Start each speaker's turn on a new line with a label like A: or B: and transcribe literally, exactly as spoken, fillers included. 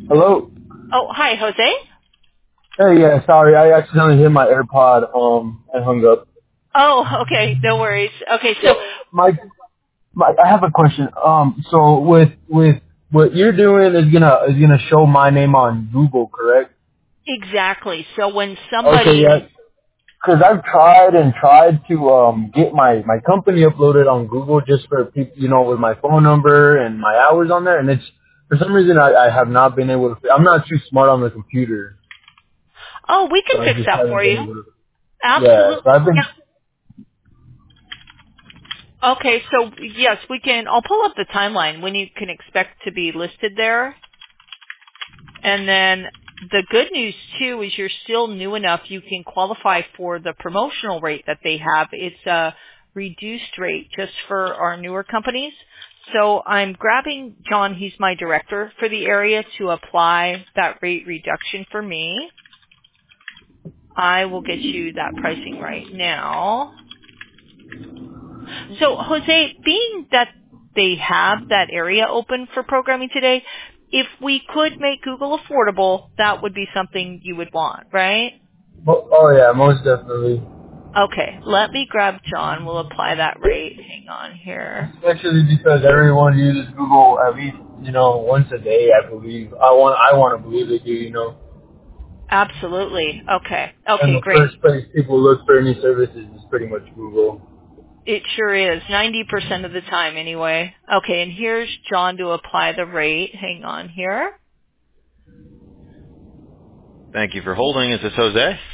A: Hello?
B: Oh, hi, Jose.
A: Hey, yeah, sorry, I accidentally hit my AirPod, um, and hung up.
B: Oh, okay, no worries. Okay, so
A: So, my, my, I have a question. Um, so with, with, what you're doing is gonna, is gonna show my name on Google, correct?
B: exactly. So when
A: Okay,
B: somebody,
A: yeah. Cause I've tried and tried to, um, get my, my company uploaded on Google just for people, you know, with my phone number and my hours on there, and it's, for some reason I, I have not been able to, I'm not too smart on the computer,
B: oh, we
A: so
B: can
A: I
B: fix
A: just
B: that
A: haven't
B: for
A: been
B: you.
A: able to, yeah, so
B: Absolutely.
A: I've been,
B: Yeah. Okay, so yes, we can. I'll pull up the timeline when you can expect to be listed there, and then the good news too is you're still new enough. You can qualify for the promotional rate that they have. It's a reduced rate just for our newer companies. So I'm grabbing John, he's my director for the area, to apply that rate reduction for me. I will get you that pricing right now. So Jose, being that they have that area open for programming today, if we could make Google affordable, that would be something you would want, right?
A: oh oh, yeah, most definitely.
B: Okay, let me grab John. We'll apply that rate. Hang on here.
A: Especially because everyone uses Google at least, you know, once a day, I believe. I want, I want to believe they do, you know.
B: Absolutely. Okay.
A: And
B: Okay,
A: the
B: great.
A: first place people look for any services is pretty much Google.
B: It sure is. ninety percent of the time anyway. Okay, and here's John to apply the rate. Hang on here.
C: Thank you for holding. Is this Jose?